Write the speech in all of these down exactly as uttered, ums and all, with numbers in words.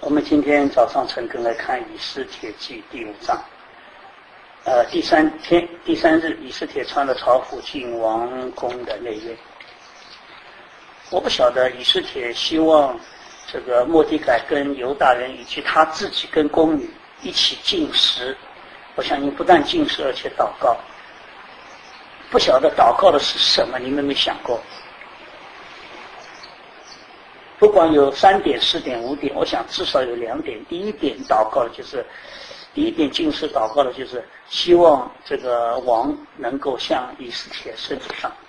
我们今天早上晨更来看《以斯帖记》第五章。呃，第三天第三日，以斯帖穿了朝服进王宫的内院。我不晓得以斯帖希望这个末底改跟犹大人以及他自己跟宫女一起进食。我相信不但进食，而且祷告。不晓得祷告的是什么，你们没想过？不管有三点、四点、五点，我想至少有两点。第一点祷告的就是，第一点进食祷告的就是希望这个王能够向以斯帖伸出上。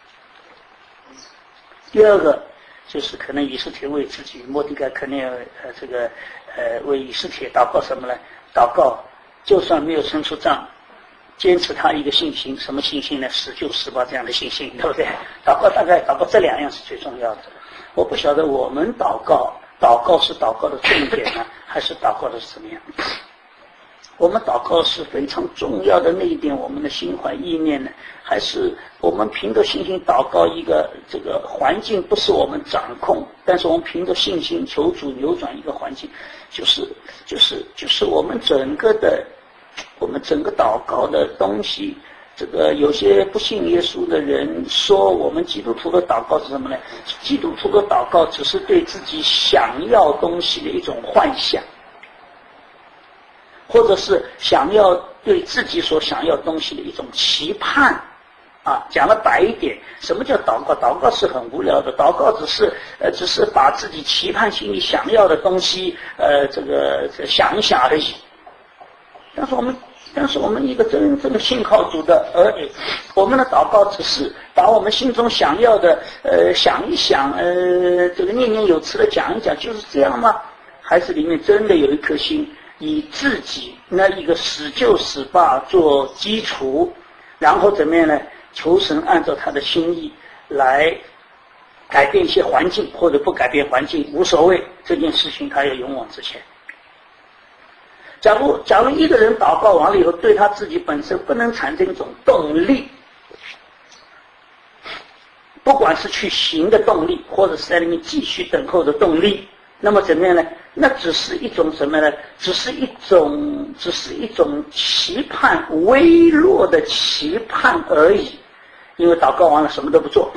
第二个就是可能以斯帖为自己，末底改肯定呃这个呃为以斯帖祷告什么呢？祷告就算没有伸出杖，坚持他一个信心，什么信心呢？十救十吧这样的信心，对不对？祷告大概祷告这两样是最重要的。我不晓得我们祷告，祷告是祷告的重点呢，还是祷告的是怎么样？我们祷告是非常重要的那一点，我们的心怀意念呢，还是我们凭着信心祷告一个这个环境不是我们掌控，但是我们凭着信心求主扭转一个环境，就是就是就是我们整个的我们整个祷告的东西。这个有些不信耶稣的人说，我们基督徒的祷告是什么呢？基督徒的祷告只是对自己想要东西的一种幻想，或者是想要对自己所想要东西的一种期盼。啊，讲了白一点，什么叫祷告？祷告是很无聊的，祷告只是呃，只是把自己期盼心里想要的东西，呃，这个想一想而已。但是我们。但是我们一个真正信靠主的儿女，我们的祷告只是把我们心中想要的呃想一想，呃这个念念有词的讲一讲，就是这样吗？还是里面真的有一颗心，以自己那一个死救死罢做基础，然后怎么样呢？求神按照他的心意来改变一些环境，或者不改变环境无所谓，这件事情他要勇往直前。假如假如一个人祷告完了以后，对他自己本身不能产生一种动力，不管是去行的动力，或者是在里面继续等候的动力，那么怎么样呢？那只是一种什么呢？只是一种只是一种期盼，微弱的期盼而已。因为祷告完了什么都不做。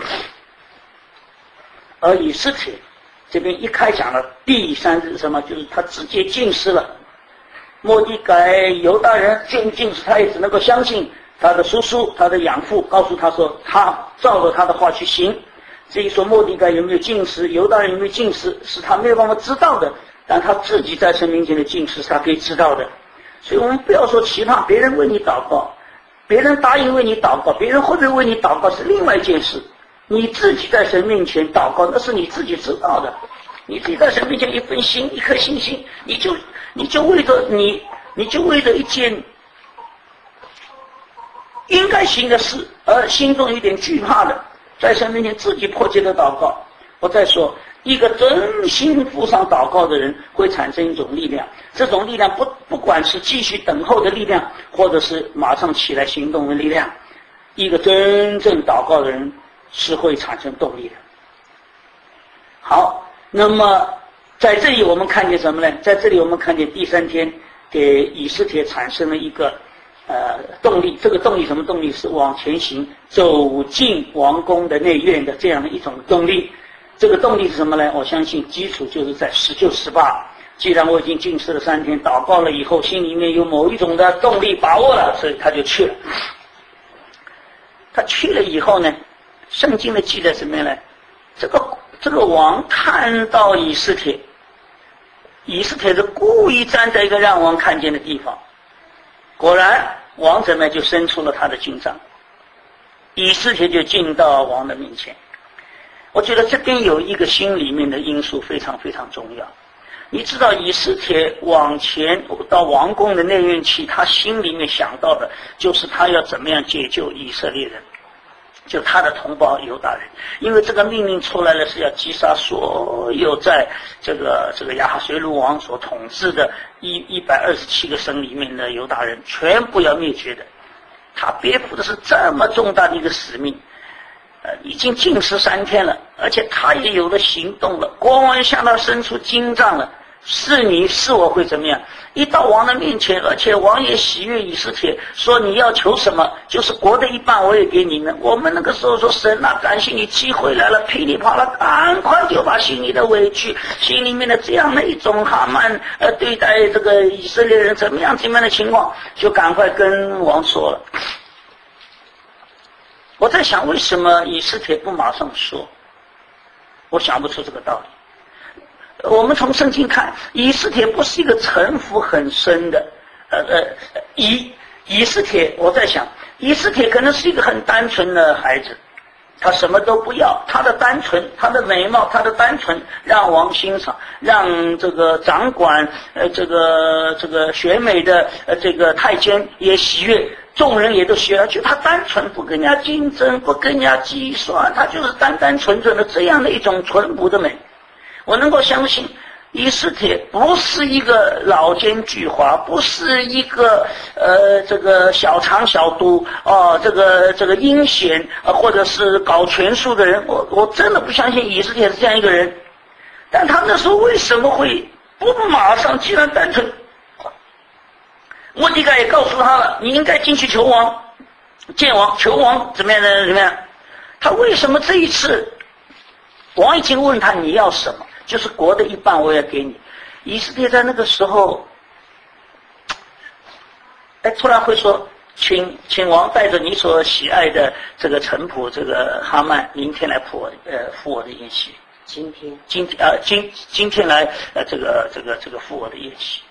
而以斯帖这边一开讲了第三日什么，就是他直接进食了。末底改犹大人进进士，他也只能够相信他的叔叔他的养父告诉他说，他照着他的话去行。至于说末底改有没有进食，犹大人有没有进食，是他没有办法知道的，但他自己在神面前的进食是他可以知道的。所以我们不要说期盼别人为你祷告，别人答应为你祷告，别人会不会为你祷告是另外一件事，你自己在神面前祷告那是你自己知道的。你自己在神面前一份心，一颗信心，你就你就为着你你就为着一件应该行的事而心中有点惧怕的，在神面前自己迫切的祷告。我再说，一个真心付上祷告的人会产生一种力量，这种力量不不管是继续等候的力量，或者是马上起来行动的力量，一个真正祷告的人是会产生动力的。好，那么在这里我们看见什么呢？在这里我们看见第三天给以斯帖产生了一个呃动力，这个动力什么动力？是往前行，走进王宫的内院的这样的一种动力。这个动力是什么呢？我相信基础就是在十救十罢。既然我已经进食了三天，祷告了以后，心里面有某一种的动力把握了，所以他就去了。他去了以后呢，圣经的记载什么呢？这个这个王看到以斯帖，以斯帖是故意站在一个让王看见的地方，果然王怎么就伸出了他的金杖，以斯帖就进到王的面前。我觉得这边有一个心里面的因素非常非常重要。你知道以斯帖往前到王宫的内院去，他心里面想到的就是他要怎么样解救以色列人，就他的同胞犹大人。因为这个命令出来了，是要击杀所有在这个这个亚哈随鲁王所统治的一一百二十七个省里面的犹大人全部要灭绝的。他背负的是这么重大的一个使命，呃，已经禁食三天了，而且他也有了行动了，国王向他伸出金杖了， 是你是我会怎么样？一到王的面前，而且王也喜悦以斯帖，说你要求什么，就是国的一半我也给你们。我们那个时候说神啊，感谢你机会来了，噼里啪啦，赶快就把心里的委屈，心里面的这样的一种哈曼呃对待这个以色列人怎么样怎么样的情况，就赶快跟王说了。我在想，为什么以斯帖不马上说？我想不出这个道理。我们从圣经看，以斯帖不是一个城府很深的，呃呃，以以斯帖，我在想，以斯帖可能是一个很单纯的孩子，他什么都不要，他的单纯，他的美貌，他的单纯，让王欣赏，让这个掌管呃这个这个选美的呃这个太监也喜悦，众人也都喜悦，就他单纯，不跟人家竞争，不跟人家计算，他就是单单纯纯的这样的一种淳朴的美。我能够相信以斯帖不是一个老奸巨猾，不是一个呃这个小肠小肚哦，这个这个阴险呃或者是搞权术的人，我我真的不相信以斯帖是这样一个人。但他那时候为什么会不马上既然单纯？末底改也告诉他了，你应该进去求王，见王，求王怎么样的怎么样？他为什么这一次王已经问他你要什么？就是国的一半我也给你。以斯帖在那个时候，哎，突然会说，请请王带着你所喜爱的这个臣仆这个哈曼，明天来赴我呃赴我的宴席。 今天， 今天啊，今今天来呃这个这个这个赴我的宴席。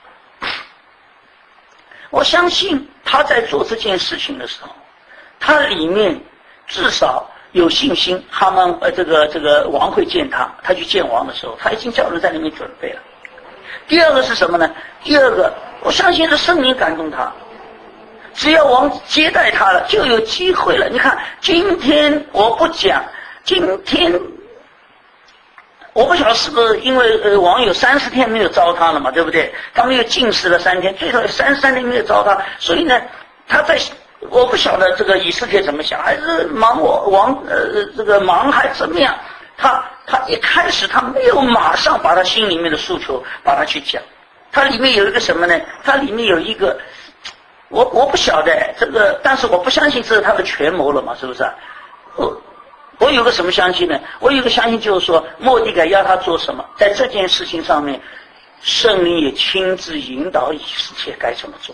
我相信他在做这件事情的时候，他里面至少有信心，哈曼呃，这个这个王会见他，他去见王的时候，他已经叫人在里面准备了。第二个是什么呢？第二个，我相信是圣灵感动他，只要王接待他了，就有机会了。你看，今天我不讲，今天我不晓得是不是因为呃王有三十天没有招他了嘛，对不对？他们又禁食了三天，最少有三十三天没有招他，所以呢，他在。我不晓得这个以斯帖怎么想，还是忙我王呃这个忙还怎么样？他他一开始他没有马上把他心里面的诉求把他去讲，他里面有一个什么呢？他里面有一个，我我不晓得这个，但是我不相信这是他的权谋了嘛，是不是？我我有个什么相信呢？我有个相信就是说，末底改要他做什么，在这件事情上面，圣灵也亲自引导以斯帖该怎么做。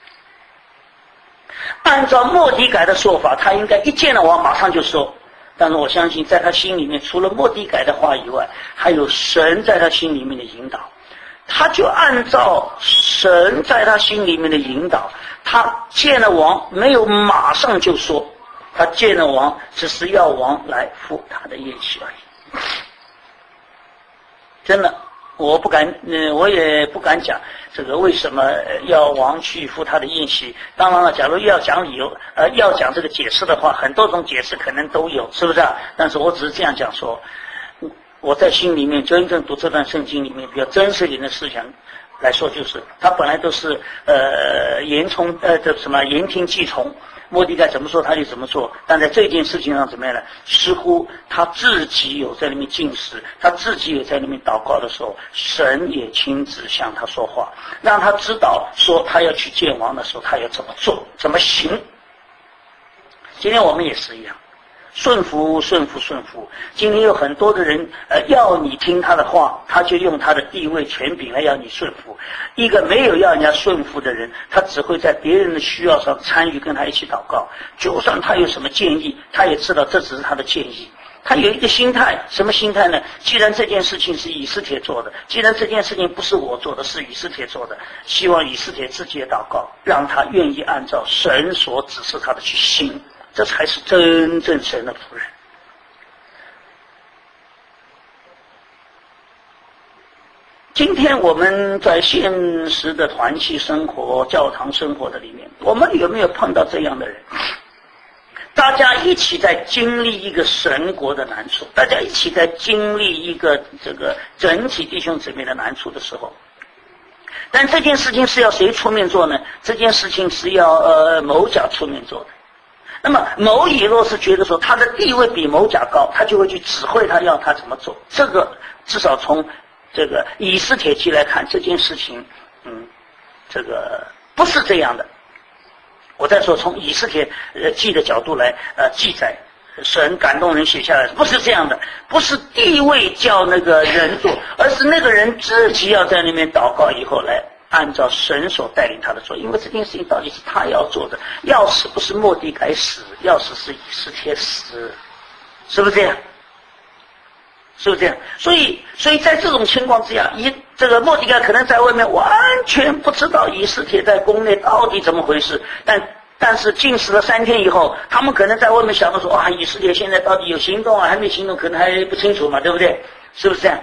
按照末底改的说法，他应该一见了王马上就说，但是我相信在他心里面，除了末底改的话以外，还有神在他心里面的引导，他就按照神在他心里面的引导，他见了王没有马上就说，他见了王只是要王来赴他的宴席而已。真的我不敢，呃，我也不敢讲这个为什么要王去赴他的宴席。当然了，假如要讲理由，呃，要讲这个解释的话，很多种解释可能都有，是不是啊？但是我只是这样讲说，我在心里面真正读这段圣经里面比较真实一点的思想来说，就是他本来都是呃言从呃这什么言听计从。末底改怎么说他就怎么做，但在这件事情上怎么样呢？似乎他自己有在里面进食，他自己有在里面祷告的时候，神也亲自向他说话，让他知道说他要去见王的时候他要怎么做怎么行。今天我们也是一样，顺服顺服顺服。今天有很多的人呃要你听他的话，他就用他的地位权柄来要你顺服。一个没有要人家顺服的人，他只会在别人的需要上参与，跟他一起祷告。就算他有什么建议，他也知道这只是他的建议。他有一个心态，什么心态呢？既然这件事情是以斯帖做的，既然这件事情不是我做的，是以斯帖做的，希望以斯帖自己也祷告，让他愿意按照神所指示他的去行，这才是真正神的仆人。今天我们在现实的团契生活、教堂生活的里面，我们有没有碰到这样的人？大家一起在经历一个神国的难处，大家一起在经历一个这个整体弟兄姊妹的难处的时候，但这件事情是要谁出面做呢？这件事情是要呃某甲出面做的。那么某乙若是觉得说他的地位比某甲高，他就会去指挥他要他怎么做。这个至少从这个以斯帖记来看这件事情，嗯，这个不是这样的。我再说，从以斯帖呃记的角度来呃记载，神感动人写下来，不是这样的，不是地位叫那个人做，而是那个人自己要在那边祷告以后来按照神所带领他的做，因为这件事情到底是他要做的，要死不是末底改死，要死是以斯帖死，是不是这样？是不是这样？所以，所以在这种情况之下，以这个末底改可能在外面完全不知道以斯帖在宫内到底怎么回事，但但是禁食了三天以后，他们可能在外面想到说啊，以斯帖现在到底有行动啊，还没行动，可能还不清楚嘛，对不对？是不是这样？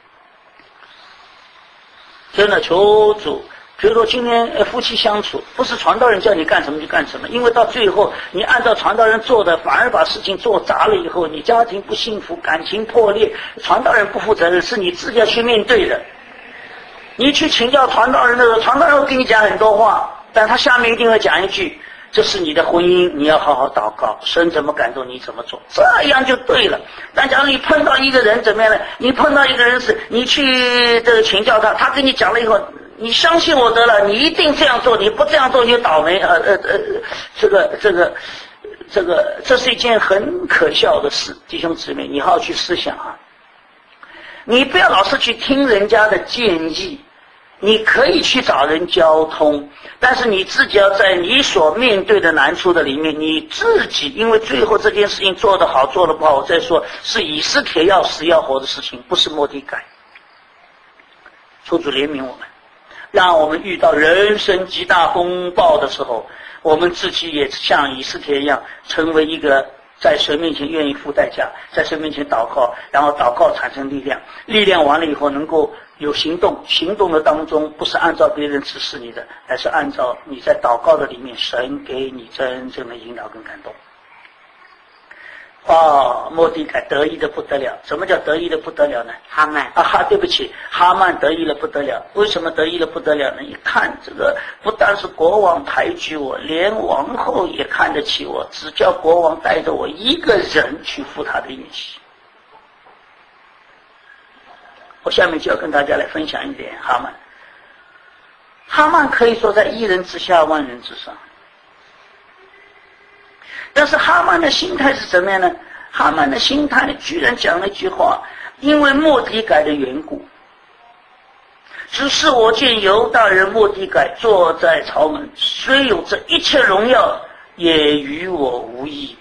真的求主，比如说今天呃夫妻相处，不是传道人叫你干什么就干什么，因为到最后你按照传道人做的，反而把事情做砸了以后，你家庭不幸福，感情破裂，传道人不负责任，是你自己要去面对的。你去请教传道人的时候，传道人会跟你讲很多话，但他下面一定会讲一句，这是你的婚姻，你要好好祷告，神怎么感动你怎么做，这样就对了。但假如你碰到一个人怎么样呢？你碰到一个人是你去这个请教他，他跟你讲了以后，你相信我得了，你一定这样做，你不这样做你就倒霉。呃呃呃，这个这个这个，这是一件很可笑的事，弟兄姊妹，你好好去思想啊！你不要老是去听人家的建议，你可以去找人交通，但是你自己要在你所面对的难处的里面，你自己，因为最后这件事情做得好做得不好，我再说是以斯帖要死要活的事情，不是末底改。求主怜悯我们，让我们遇到人生极大风暴的时候，我们自己也像以斯帖一样，成为一个在神面前愿意付代价，在神面前祷告，然后祷告产生力量，力量完了以后能够有行动，行动的当中不是按照别人指示你的，而是按照你在祷告的里面神给你真正的引导跟感动。哦，末底改得意的不得了。什么叫得意的不得了呢？ 哈曼啊哈，对不起，哈曼得意了不得了。为什么得意了不得了呢？一看这个，不但是国王抬举我，连王后也看得起我，只叫国王带着我一个人去赴他的宴席。我下面就要跟大家来分享一点哈曼。哈曼可以说在一人之下，万人之上。但是哈曼的心态是怎么样呢？哈曼的心态呢，居然讲了一句话：因为末底改的缘故，只是我见犹大人末底改坐在朝门，虽有这一切荣耀，也与我无益。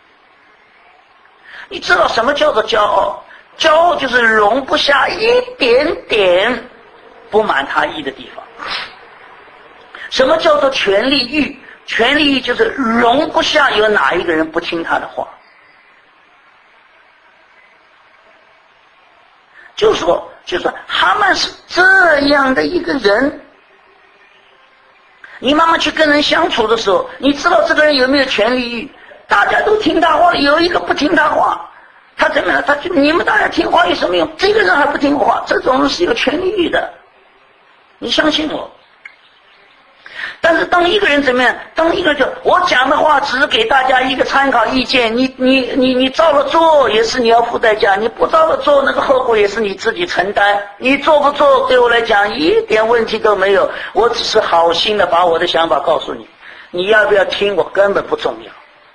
你知道什么叫做骄傲？骄傲就是容不下一点点不满他意的地方。什么叫做权力欲？权力欲就是容不下有哪一个人不听他的话。就说就说哈曼是这样的一个人。你慢慢去跟人相处的时候，你知道这个人有没有权力欲？大家都听他话，有一个不听他话，他怎么样？他就你们大家听话有什么用？这个人还不听话，这种人是有权力欲的。你相信我。但是当一个人怎么样？当一个人就我讲的话只是给大家一个参考意见，你你你你照了做也是你要付代价，你不照了做那个后果也是你自己承担。你做不做对我来讲一点问题都没有，我只是好心的把我的想法告诉你，你要不要听我根本不重要，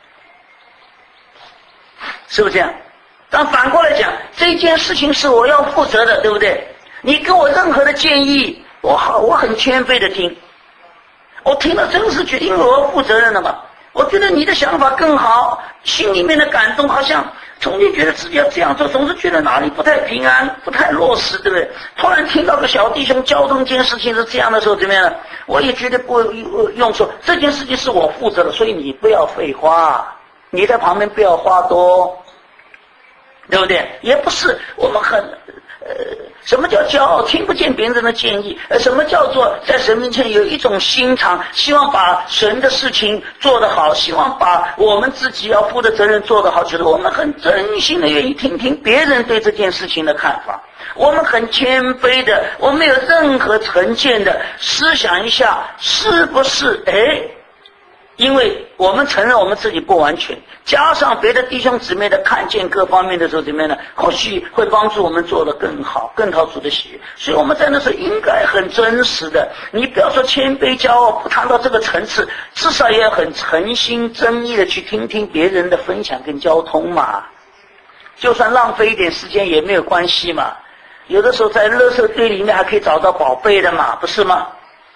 是不是这样？但反过来讲，这件事情是我要负责的，对不对？你给我任何的建议，我好我很谦卑的听。我听了真是觉得，因为我要负责任了嘛。我觉得你的想法更好，心里面的感动好像总是觉得自己要这样做，总是觉得哪里不太平安，不太落实，对不对？突然听到个小弟兄交通这件事情是这样的时候，怎么样？我也觉得不用说，这件事情是我负责的，所以你不要废话，你在旁边不要话多，对不对？也不是我们很。呃，什么叫骄傲？听不见别人的建议。呃，什么叫做在神面前有一种心肠，希望把神的事情做得好，希望把我们自己要负的责任做得好，就是我们很真心的愿意听听别人对这件事情的看法，我们很谦卑的，我们没有任何成见的思想一下，是不是？哎， 因为我们承认我们自己不完全，加上别的弟兄姊妹的看见各方面的时候，怎么样呢？或许会帮助我们做得更好，更讨主的喜悦。所以我们在那时候应该很真实的，你不要说谦卑骄傲，不谈到这个层次，至少也要很诚心真意的去听听别人的分享跟交通嘛。就算浪费一点时间也没有关系嘛。有的时候在垃圾堆里面还可以找到宝贝的嘛，不是吗？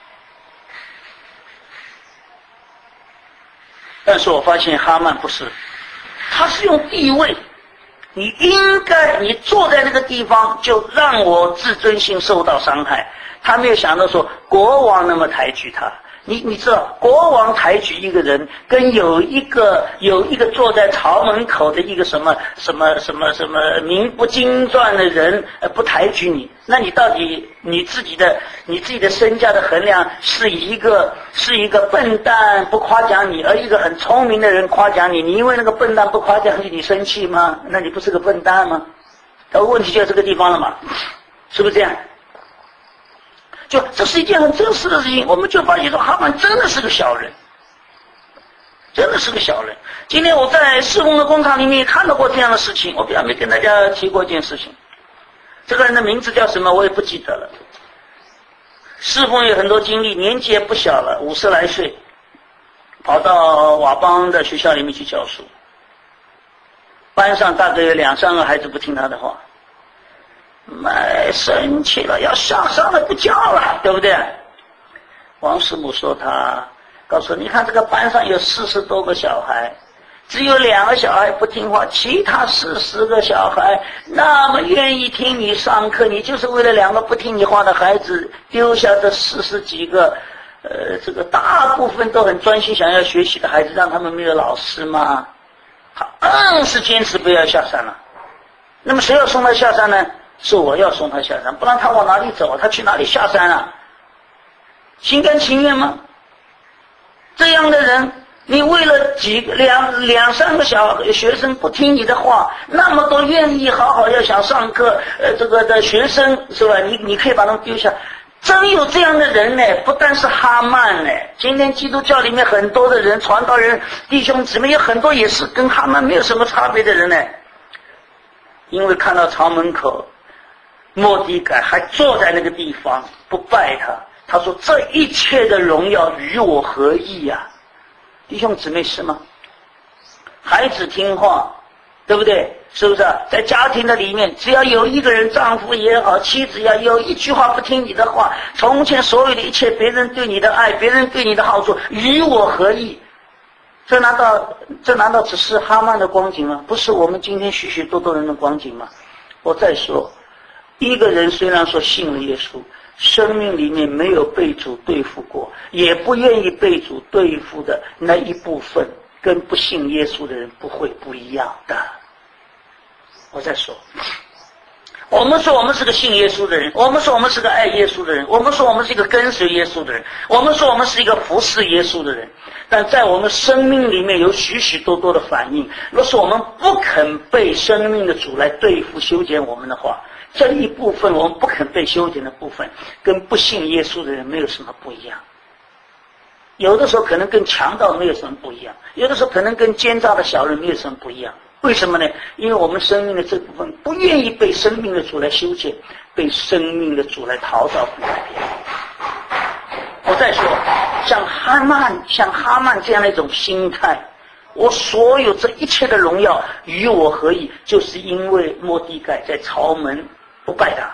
但是我发现哈曼不是，他是用地位，你应该你坐在那个地方就让我自尊心受到伤害。他没有想到说国王那么抬举他，你你知道国王抬举一个人，跟有一个有一个坐在朝门口的一个什么什么什么什么名不经传的人呃不抬举你，那你到底你自己的你自己的身价的衡量是一个是一个笨蛋不夸奖你，而一个很聪明的人夸奖你，你因为那个笨蛋不夸奖你，你生气吗？那你不是个笨蛋吗？那问题就在这个地方了嘛，是不是这样？就这是一件很真实的事情，我们就发现说哈曼真的是个小人，真的是个小人。今天我在侍奉的工厂里面看到过这样的事情，我比较没跟大家提过一件事情。这个人的名字叫什么我也不记得了，侍奉有很多经历，年纪也不小了，五十来岁，跑到瓦邦的学校里面去教书，班上大概有两三个孩子不听他的话，买生气了，要下山了，不教了，对不对？王师母说他告诉你看这个班上有四十多个小孩，只有两个小孩不听话，其他四十个小孩那么愿意听你上课，你就是为了两个不听你话的孩子丢下这四十几个呃，这个大部分都很专心想要学习的孩子，让他们没有老师吗？他硬是坚持不要下山了。那么谁要送他下山呢？是我要送他下山，不然他往哪里走？他去哪里下山啊？心甘情愿吗？这样的人，你为了几个两两三个小学生不听你的话，那么多愿意好好要想上课呃这个的学生是吧？你你可以把他们丢下。真有这样的人呢，不但是哈曼呢，今天基督教里面很多的人，传道人弟兄姊妹有很多也是跟哈曼没有什么差别的人呢。因为看到朝门口末底改还坐在那个地方不拜他，他说这一切的荣耀与我何异呀、啊？弟兄姊妹是吗？孩子听话，对不对？是不是、啊、在家庭的里面，只要有一个人，丈夫也好，妻子也好，有一句话不听你的话，从前所有的一切别人对你的爱，别人对你的好处与我何异？这难道这难道只是哈曼的光景吗？不是我们今天许许多多人的光景吗？我再说，一个人虽然说信了耶稣，生命里面没有被主对付过，也不愿意被主对付的那一部分，跟不信耶稣的人不会不一样的。我再说，我们说我们是个信耶稣的人，我们说我们是个爱耶稣的人，我们说我们是一个跟随耶稣的人，我们说我们是一个服侍耶稣的人，但在我们生命里面有许许多多的反应。若是我们不肯被生命的主来对付修剪我们的话，这一部分我们不肯被修剪的部分，跟不信耶稣的人没有什么不一样。有的时候可能跟强盗没有什么不一样，有的时候可能跟奸诈的小人没有什么不一样。为什么呢？因为我们生命的这部分不愿意被生命的主来修剪，被生命的主来陶造和改变。我再说，像哈曼像哈曼这样的一种心态，我所有这一切的荣耀与我何异？就是因为末底改在朝门不拜他。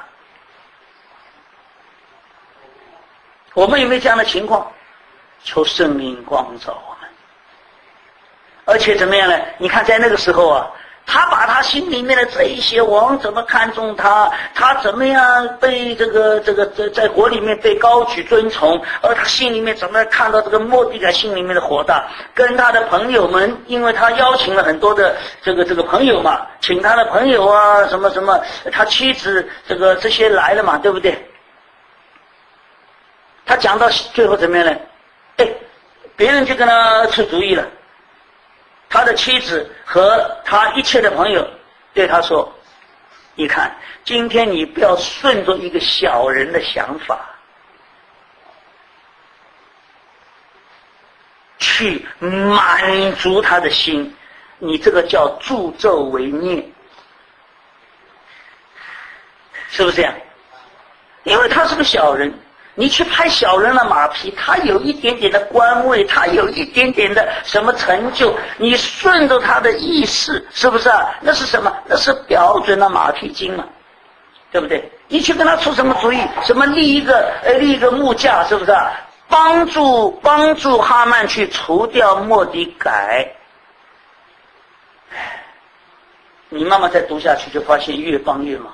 我们有没有这样的情况？求圣灵光照我们。而且怎么样呢？你看在那个时候啊，他把他心里面的这一些王怎么看重他，他怎么样被这个这个在在国里面被高举尊崇，而他心里面怎么看到这个末底改心里面的火大，跟他的朋友们，因为他邀请了很多的这个这个朋友嘛，请他的朋友啊什么什么，他妻子这个这些来了嘛，对不对？他讲到最后怎么样呢？哎，别人就跟他出主意了。他的妻子和他一切的朋友对他说，你看今天你不要顺着一个小人的想法， 去满足他的心，你这个叫助纣为虐，是不是这样？因为他是个小人，你去拍小人的马屁，他有一点点的官位，他有一点点的什么成就，你顺着他的意识，是不是啊？那是什么？那是标准的马屁精嘛，对不对？你去跟他出什么主意？什么立一个呃立一个木架，是不是啊？帮助帮助哈曼去除掉末底改，你慢慢再读下去，就发现越帮越忙。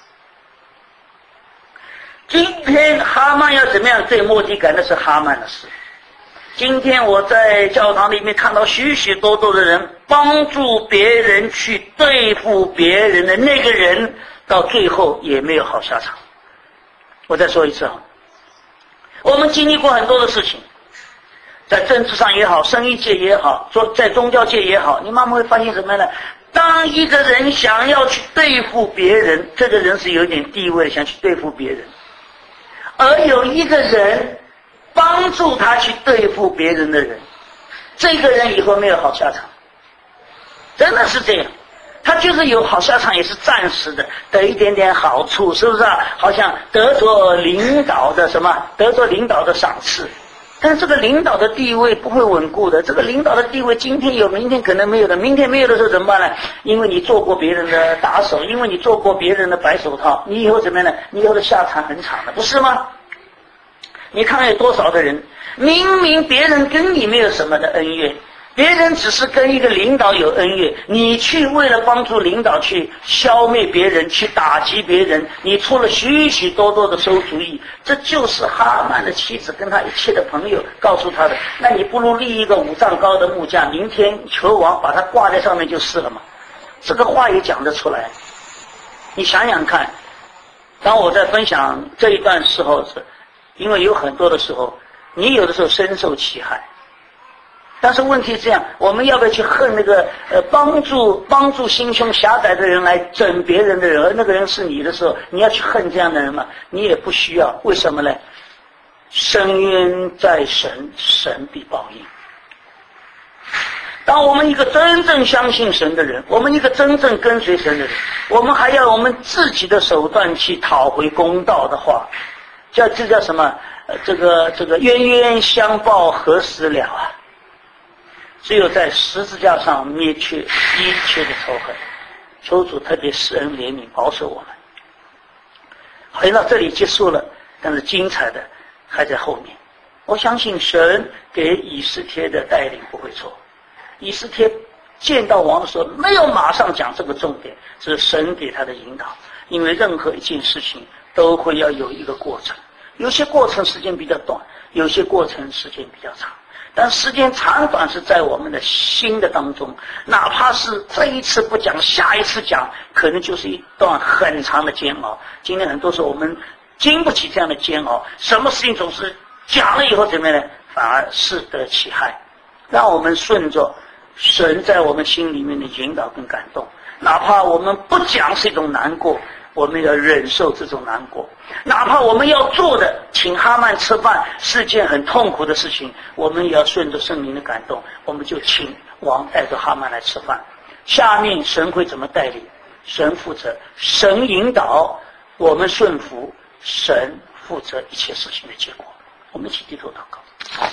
今天哈曼要怎么样对末底改，那是哈曼的事。今天我在教堂里面看到许许多多的人帮助别人去对付别人的那个人，到最后也没有好下场。我再说一次啊，我们经历过很多的事情，在政治上也好，生意界也好，做在宗教界也好，你慢慢会发现什么呢？当一个人想要去对付别人，这个人是有点地位，想去对付别人，而有一个人帮助他去对付别人的人，这个人以后没有好下场，真的是这样。他就是有好下场，也是暂时的，得一点点好处，是不是啊？好像得着领导的什么，得着领导的赏赐，但是这个领导的地位不会稳固的。这个领导的地位今天有，明天可能没有的。明天没有的时候怎么办呢？因为你做过别人的打手，因为你做过别人的白手套，你以后怎么样呢？你以后的下场很惨的，不是吗？你看有多少的人，明明别人跟你没有什么的恩怨，别人只是跟一个领导有恩怨，你去为了帮助领导去消灭别人，去打击别人，你出了许许多多的馊主意。这就是哈曼的妻子跟他一切的朋友告诉他的。那你不如立一个五丈高的木架，明天求王把它挂在上面就是了嘛。这个话也讲得出来。你想想看，当我在分享这一段时候，是因为有很多的时候你有的时候深受其害，但是问题是这样，我们要不要去恨那个呃帮助帮助心胸狭窄的人来整别人的人，而那个人是你的时候，你要去恨这样的人吗？你也不需要。为什么呢？深渊在神，神必报应。当我们一个真正相信神的人，我们一个真正跟随神的人，我们还要我们自己的手段去讨回公道的话，叫这叫什么？呃，这个这个冤冤相报何时了啊？只有在十字架上灭去一切的仇恨。求主特别施恩怜悯，保守我们。好像到这里结束了，但是精彩的还在后面。我相信神给以斯帖的带领不会错。以斯帖见到王的时候，没有马上讲这个重点，是神给他的引导。因为任何一件事情都会要有一个过程，有些过程时间比较短，有些过程时间比较长。但时间长短是在我们的心的当中，哪怕是这一次不讲，下一次讲，可能就是一段很长的煎熬。今天很多时候我们经不起这样的煎熬，什么事情总是讲了以后怎么样呢？反而适得其害。让我们顺着神在我们心里面的引导跟感动，哪怕我们不讲是一种难过，我们要忍受这种难过。哪怕我们要做的请哈曼吃饭是件很痛苦的事情，我们也要顺着圣灵的感动，我们就请王带着哈曼来吃饭。下面神会怎么带领？神负责，神引导，我们顺服，神负责一切事情的结果。我们一起低头祷告。